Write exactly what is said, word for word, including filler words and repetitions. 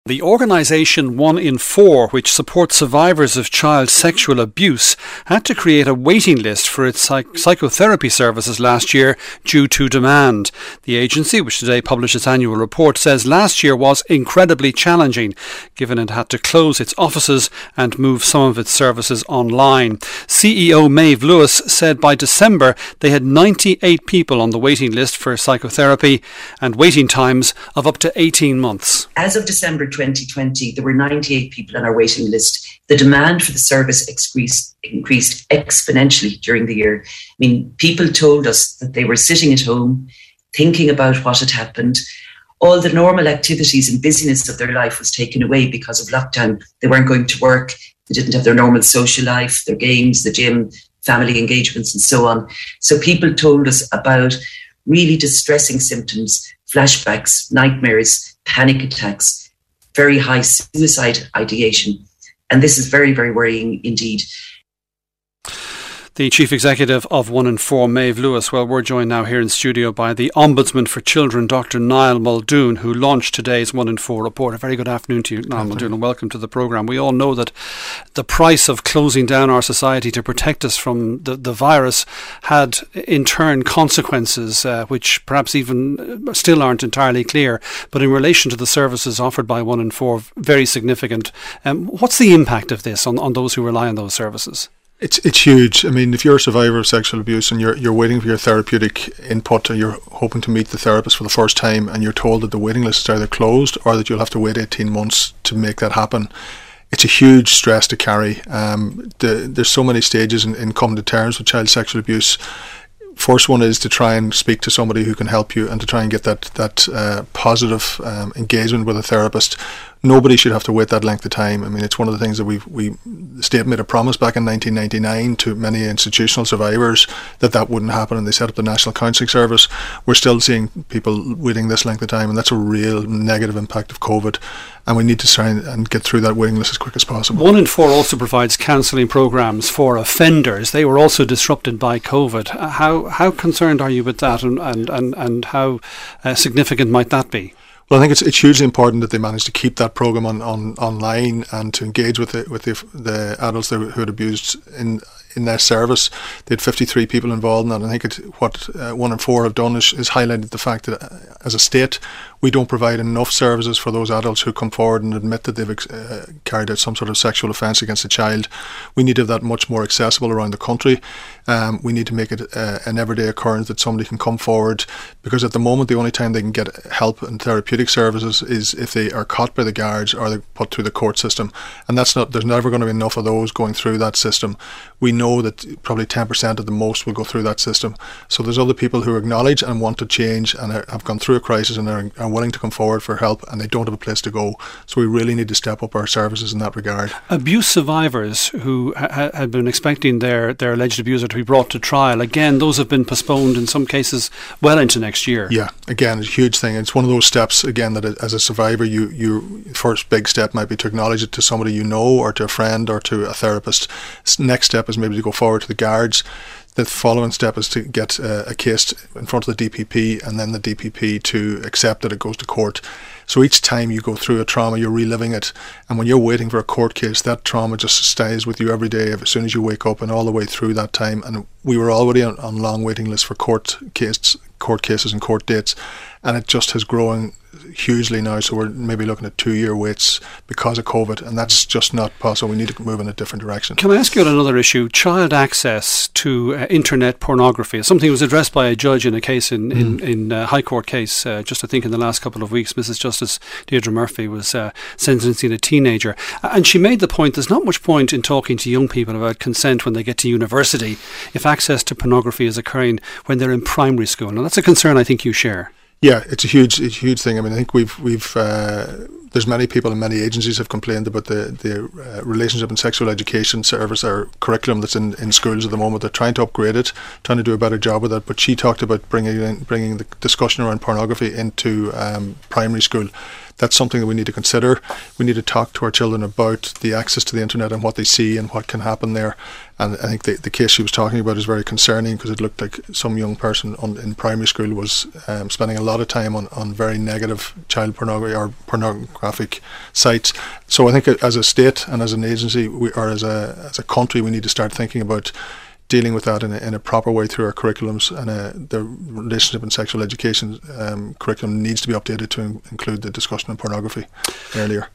The organisation One in Four, which supports survivors of child sexual abuse, had to create a waiting list for its psych- psychotherapy services last year due to demand. The agency, which today published its annual report, says last year was incredibly challenging, given it had to close its offices and move some of its services online. C E O Maeve Lewis said by December they had ninety-eight people on the waiting list for psychotherapy and waiting times of up to eighteen months. As of December twenty twenty, there were ninety-eight people on our waiting list. The demand for the service increased, increased exponentially during the year. I mean, people told us that they were sitting at home, thinking about what had happened. All the normal activities and busyness of their life was taken away because of lockdown. They weren't going to work. They didn't have their normal social life, their games, the gym, family engagements, and so on. So people told us about really distressing symptoms, flashbacks, nightmares, panic attacks, very high suicide ideation. And this is very, very worrying indeed. The Chief Executive of One in Four, Maeve Lewis. Well, we're joined now here in studio by the Ombudsman for Children, Doctor Niall Muldoon, who launched today's One in Four report. A very good afternoon to you, Niall Muldoon, and welcome to the programme. We all know that the price of closing down our society to protect us from the, the virus had, in turn, consequences uh, which perhaps even still aren't entirely clear. But in relation to the services offered by One in Four, very significant. Um, what's the impact of this on, on those who rely on those services? It's it's huge. I mean, if you're a survivor of sexual abuse and you're you're waiting for your therapeutic input, or you're hoping to meet the therapist for the first time, and you're told that the waiting list is either closed or that you'll have to wait eighteen months to make that happen, it's a huge stress to carry. Um, the, there's so many stages in, in coming to terms with child sexual abuse. First one is to try and speak to somebody who can help you and to try and get that that uh, positive um, engagement with a therapist. Nobody should have to wait that length of time. I mean, it's one of the things that we we the state made a promise back in nineteen ninety-nine to many institutional survivors that that wouldn't happen, and they set up the National Counselling Service. We're still seeing people waiting this length of time, and that's a real negative impact of COVID. And we need to try and get through that waiting list as quick as possible. One in Four also provides counselling programmes for offenders. They were also disrupted by COVID. How how concerned are you with that, and and and, and how uh, significant might that be? Well, I think it's it's hugely important that they managed to keep that programme on, on online and to engage with the with the, the adults who had abused in in their service. They had fifty-three people involved in that. And I think it, what uh, One in Four have done is, is highlighted the fact that uh, as a state we don't provide enough services for those adults who come forward and admit that they've uh, carried out some sort of sexual offence against a child. We need to have that much more accessible around the country. Um, we need to make it uh, an everyday occurrence that somebody can come forward, because at the moment the only time they can get help and therapeutic services is if they are caught by the guards or they're put through the court system, and that's not there's never going to be enough of those going through that system. We know that probably ten percent at the most will go through that system. So there's other people who acknowledge and want to change and are, have gone through a crisis and are, are willing to come forward for help, and they don't have a place to go. So we really need to step up our services in that regard. Abuse survivors who ha- had been expecting their, their alleged abuser to be brought to trial, again, those have been postponed in some cases well into next year. Yeah, again, it's a huge thing. It's one of those steps, again, that as a survivor, you, your first big step might be to acknowledge it to somebody you know, or to a friend, or to a therapist. Next step is maybe to go forward to the guards. The following step is to get uh, a case in front of the D P P, and then the D P P to accept that it goes to court. So each time you go through a trauma, you're reliving it. And when you're waiting for a court case, that trauma just stays with you every day as soon as you wake up and all the way through that time. And we were already on, on long waiting lists for court case, court cases and court dates. And it just has grown hugely now, so we're maybe looking at two year waits because of COVID, and that's just not possible. We need to move in a different direction. Can I ask you on another issue? Child access to uh, internet pornography. Something was addressed by a judge in a case in, in, mm. in a High Court case uh, just I think in the last couple of weeks. Missus Justice Deirdre Murphy was uh, sentencing a teenager, and she made the point there's not much point in talking to young people about consent when they get to university if access to pornography is occurring when they're in primary school. And that's a concern I think you share. Yeah, it's a huge, it's a huge thing. I mean, I think we've, we've, uh, there's many people and many agencies have complained about the the uh, relationship and sexual education service or curriculum that's in, in schools at the moment. They're trying to upgrade it, trying to do a better job with it. But she talked about bringing in, bringing the discussion around pornography into um, primary school. that's something that we need to consider. We need to talk to our children about the access to the internet and what they see and what can happen there. And I think the, the case she was talking about is very concerning, because it looked like some young person on, in primary school was um, spending a lot of time on, on very negative child pornography or pornographic sites. So I think as a state and as an agency, we, or as a as a country, we need to start thinking about dealing with that in a, in a proper way through our curriculums, and uh, the relationship and sexual education um, curriculum needs to be updated to in- include the discussion on pornography earlier.